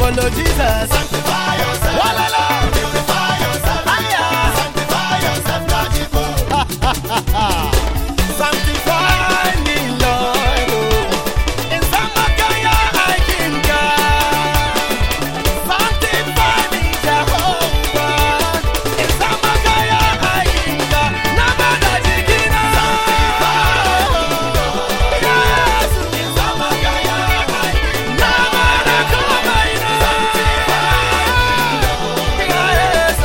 follow Jesus. Sanctify yourself. Walala. Purify yourself. Aya. Sanctify yourself, Kajibo. Sanctify me, Lord. Oh. In Samakaya I can come. Sanctify me, Jehovah. In Samakaya I can come. Nabada jikina. Yes. In Samakaya, Nabada kumaina. Yes.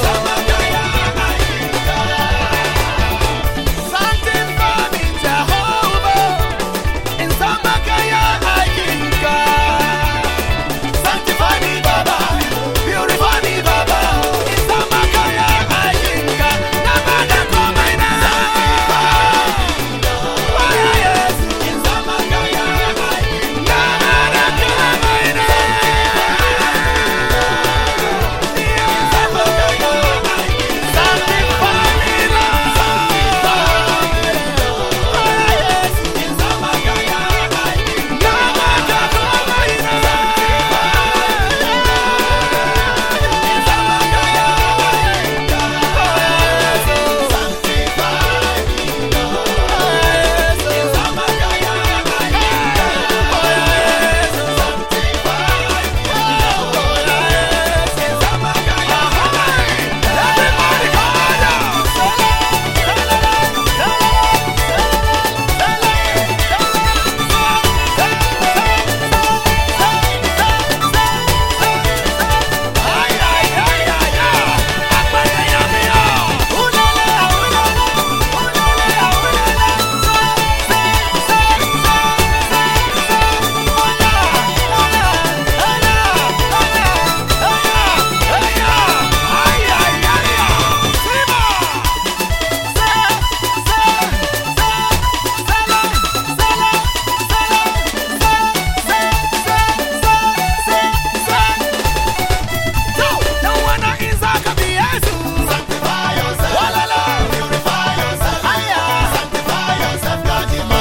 Sanctify me, Jehovah. In Samakaya I can come. Sanctify me, Baba. Purify me, Baba. In Samakaya I can come. Nabada kumaina. Yes. in Samakaya, Nabada kumaina. Sanctify me, Lord. Yes. in Samakaya, Nabada kumaina. sanctify yourself, purify yourself, sanctify yourself, Kajibo.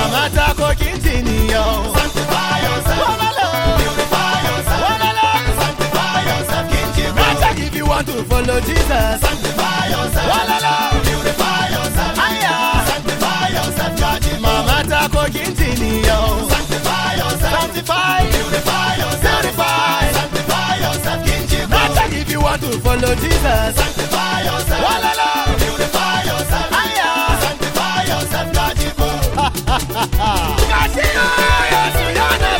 Sanctify yourself, purify yourself, sanctify yourself, Kinjibo. If you want to follow Jesus, Sanctify yourself, purify yourself, sanctify yourself, Kajibo. Mama tako kintinio. Sanctify yourself, Sanctify, purify yourself, purify. sanctify yourself, Kinjibo. If you want to follow Jesus, Sanctify yourself, purify yourself, sanctify yourself, Kajibo. Kashina, yes, yana.